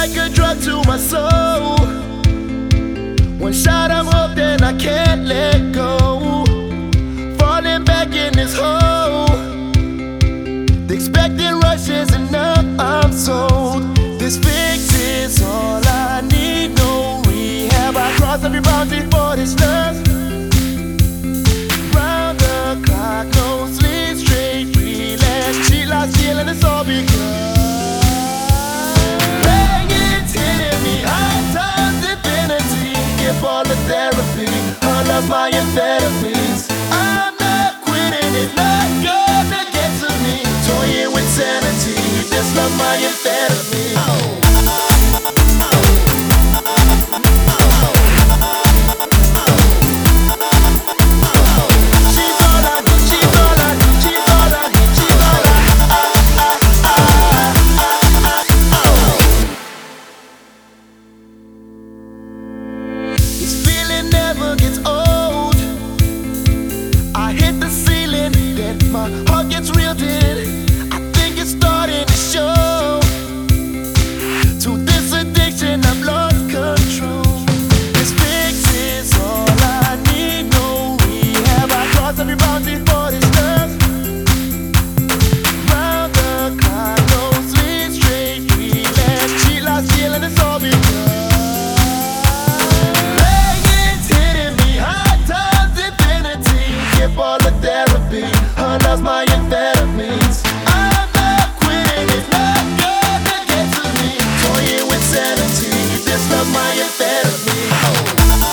like a drug to my soul. One shot, I'm hooked and I can't let go. Falling back in this hole. The expected rush is enough, I'm sold. This fix is all I need, no rehab. I cross every boundary for this love. Round the clock, no sleep, straight relapse. She lies still and it's all because it's hitting me, high times infinity. Give all the therapy, all of my amphetamines. I'm not quitting, it's not gonna get to me. Toying with sanity, this love my amphetamine. Gets old. I hit the ceiling, then my heart gets reeled in. I think it's starting to show. To this addiction, I've lost control. This fix is all I need, no rehab. I cross every boundary for this love. Round the clock, no sleep, straight relapse. She lies still and it's all because all the therapy, her love's my amphetamines. I'm not quitting, it's not gonna get to me. Toying with sanity, this love my amphetamine.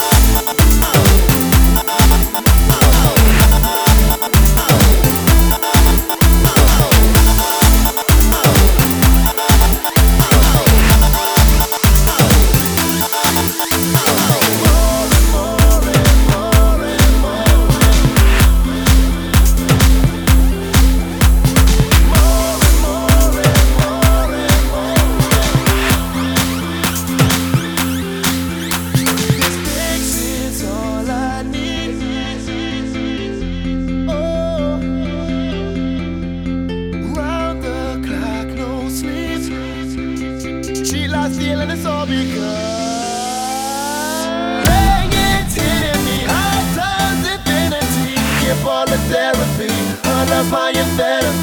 Still and it's all because it's hitting me, high times infinity. Give all the therapy, her love's my amphetamine.